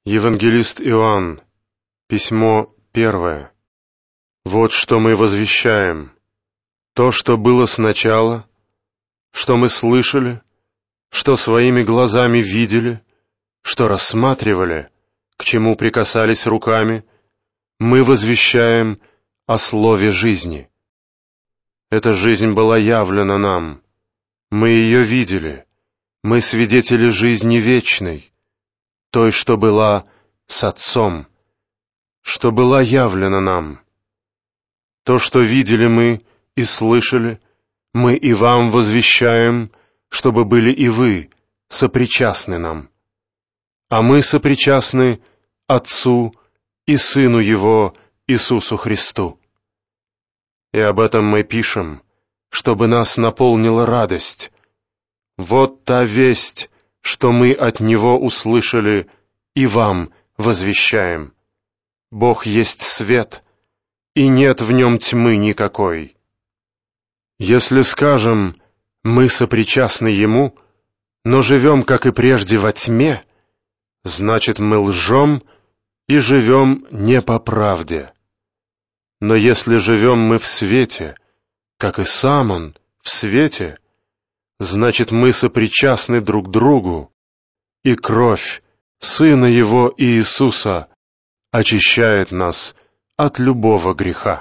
Евангелист Иоанн, письмо 1. Вот что мы возвещаем: то, что было сначала, что мы слышали, что своими глазами видели, что рассматривали, к чему прикасались руками, мы возвещаем о слове жизни. Эта жизнь была явлена нам, мы ее видели, мы свидетели жизни вечной, той, что была с Отцом, что была явлена нам. То, что видели мы и слышали, мы и вам возвещаем, чтобы были и вы сопричастны нам. А мы сопричастны Отцу и Сыну Его, Иисусу Христу. И об этом мы пишем, чтобы нас наполнила радость. Вот та весть, что мы от Него услышали, и вам возвещаем. Бог есть свет, и нет в Нем тьмы никакой. Если скажем, мы сопричастны Ему, но живем, как и прежде, во тьме, значит, мы лжем и живем не по правде. Но если живем мы в свете, как и сам Он в свете, значит, мы сопричастны друг другу, и кровь Сына Его Иисуса очищает нас от любого греха.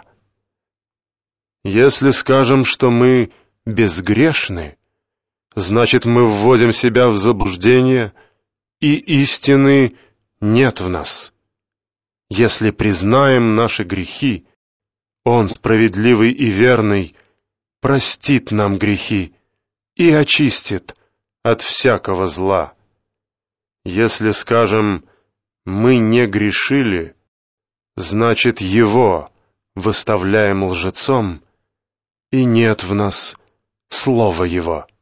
Если скажем, что мы безгрешны, значит, мы вводим себя в заблуждение, и истины нет в нас. Если признаем наши грехи, Он, справедливый и верный, простит нам грехи и очистит от всякого зла. Если скажем, мы не грешили, значит, Его выставляем лжецом, и нет в нас слова Его.